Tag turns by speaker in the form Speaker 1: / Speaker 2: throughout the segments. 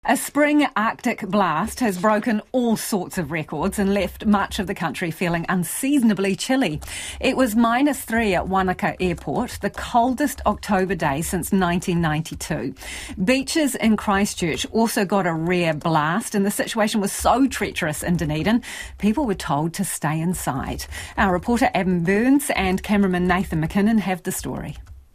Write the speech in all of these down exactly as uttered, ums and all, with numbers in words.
Speaker 1: A spring Arctic blast has broken all sorts of records and left much of the country feeling unseasonably chilly. It was minus three at Wanaka Airport, the coldest October day since nineteen ninety-two. Beaches in Christchurch also got a rare blast, and the situation was so treacherous in Dunedin, people were told to stay inside. Our reporter Adam Burns and cameraman Nathan McKinnon have the story.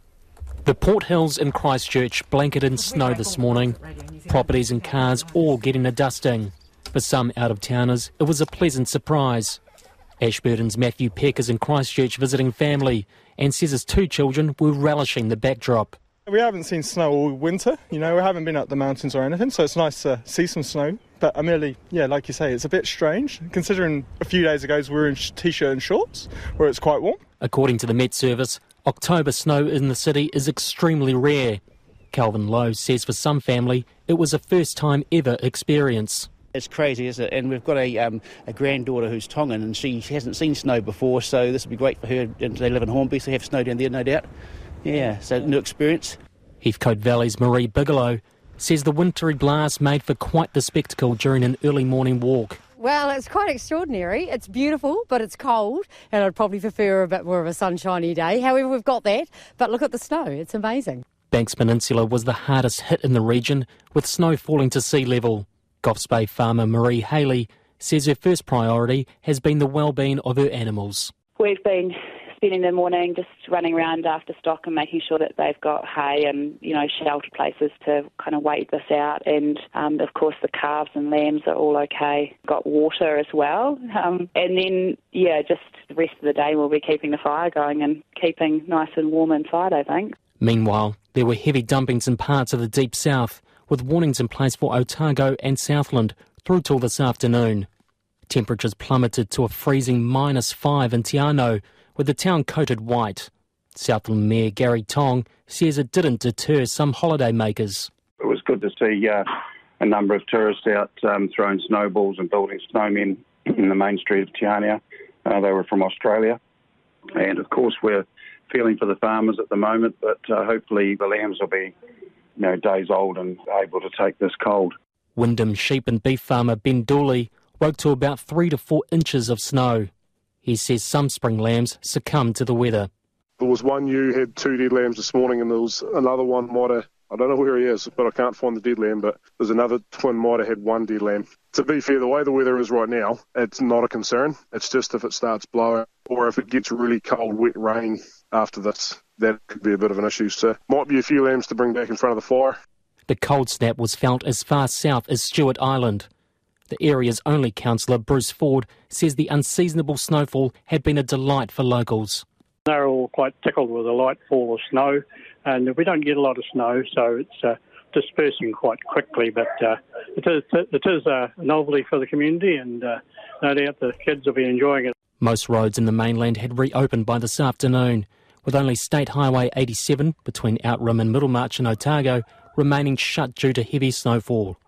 Speaker 2: The Port Hills in Christchurch blanketed in snow this morning. Properties and cars all getting a dusting. For some out-of-towners, it was a pleasant surprise. Ashburton's Matthew Peck is in Christchurch visiting family and says his two children were relishing the backdrop.
Speaker 3: We haven't seen snow all winter, you know, we haven't been up the mountains or anything, so it's nice to see some snow. But Amelie, yeah, like you say, it's a bit strange, considering a few days ago we were in t-shirt and shorts, where it's quite warm.
Speaker 2: According to the Met Service, October snow in the city is extremely rare. Calvin Lowe says for some family, it was a first-time ever experience.
Speaker 4: It's crazy, isn't it? And we've got a um, a granddaughter who's Tongan, and she hasn't seen snow before, so this would be great for her. And they live in Hornby, so they have snow down there, no doubt. Yeah, so new experience.
Speaker 2: Heathcote Valley's Marie Bigelow says the wintry blast made for quite the spectacle during an early morning walk.
Speaker 5: Well, it's quite extraordinary. It's beautiful, but it's cold, and I'd probably prefer a bit more of a sunshiny day. However, we've got that, but look at the snow. It's amazing.
Speaker 2: Banks Peninsula was the hardest hit in the region, with snow falling to sea level. Goffs Bay farmer Marie Haley says her first priority has been the well-being of her animals.
Speaker 6: We've been spending the morning just running around after stock and making sure that they've got hay and, you know, shelter places to kind of wait this out. And, um, of course, the calves and lambs are all okay. Got water as well. Um, and then, yeah, just the rest of the day we'll be keeping the fire going and keeping nice and warm inside, I think.
Speaker 2: Meanwhile, there were heavy dumpings in parts of the deep south, with warnings in place for Otago and Southland through till this afternoon. Temperatures plummeted to a freezing minus five in Te Anau, with the town coated white. Southland Mayor Gary Tong says it didn't deter some holiday makers.
Speaker 7: It was good to see uh, a number of tourists out um, throwing snowballs and building snowmen in the main street of Te Anau. Uh, they were from Australia. And, of course, we're feeling for the farmers at the moment, but uh, hopefully the lambs will be, you know, days old and able to take this cold.
Speaker 2: Wyndham sheep and beef farmer Ben Dooley woke to about three to four inches of snow. He says some spring lambs succumbed to the weather.
Speaker 8: There was one ewe had two dead lambs this morning, and there was another one might have, I don't know where he is, but I can't find the dead lamb, but there's another twin might have had one dead lamb. To be fair, the way the weather is right now, it's not a concern. It's just if it starts blowing or if it gets really cold, wet rain after this, that could be a bit of an issue. So might be a few lambs to bring back in front of the fire.
Speaker 2: The cold snap was felt as far south as Stewart Island. The area's only councillor, Bruce Ford, says the unseasonable snowfall had been a delight for locals.
Speaker 9: They're all quite tickled with a light fall of snow, and we don't get a lot of snow, so it's uh, dispersing quite quickly, but uh, it is, it is a novelty for the community, and uh, no doubt the kids will be enjoying it.
Speaker 2: Most roads in the mainland had reopened by this afternoon, with only State Highway eighty-seven between Outram and Middlemarch and Otago remaining shut due to heavy snowfall.